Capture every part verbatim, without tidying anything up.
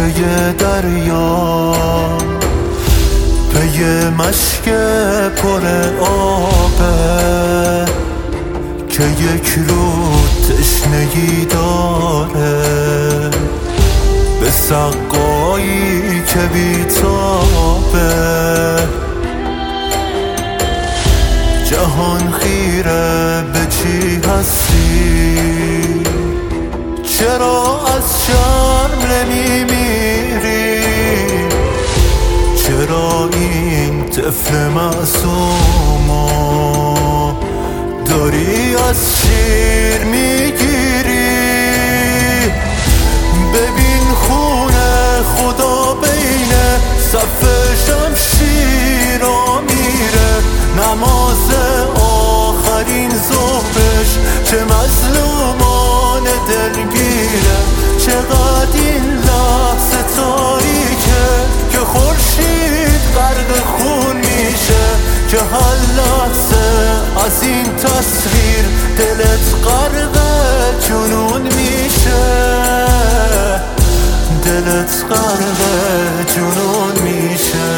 گوشه دریا پی مشک پر آبه که یک رود تشنگی داره به سقایی که بیتابه. جهان خیره به چی هستی؟ چرا از شرم نمیمیری؟ چرا این طفل معصومو داری از شیر میگیری؟ ببین خونه خدا بین صف شمشیرا میره، نماز آخرین ظهرش چه مظلومان دلگیره. چقدر این لحظه تاریکه که خورشید غرق خون میشه، که هر لحظه از این تصویر دلت غرق جنون میشه، دلت غرق جنون میشه.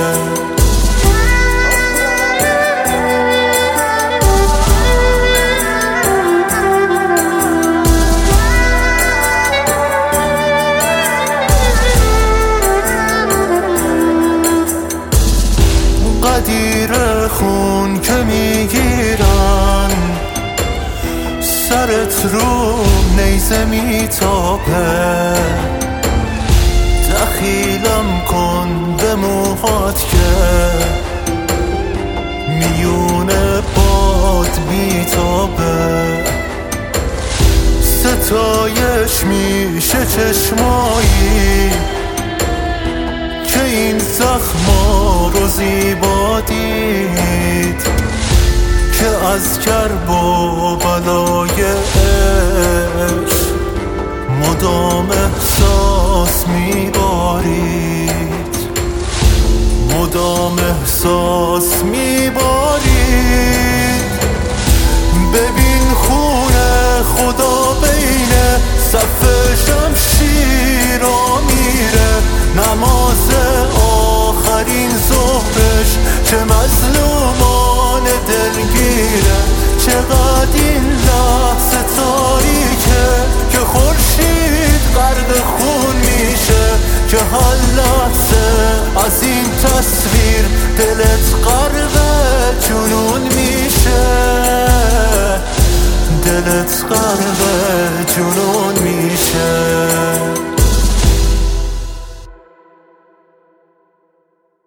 قدیر خون که میگیرن سرت رو نیزه میتابه، دخیلم کن به موهات که میون باد میتابه. ستایش میشه چشمایی که این زخما رو زیبا دید، که از کرب و بلای عشق مدام احساس میبارید، مدام احساس میبارید. ببین خونه خدا بین صف شمشیرا میره، نماز آخرین ظهرش چه مظلومان دلگیره. چقدر این لحظه تاریکه که خورشید غرق خون میشه، که هر لحظه از این تصویر دلت غرق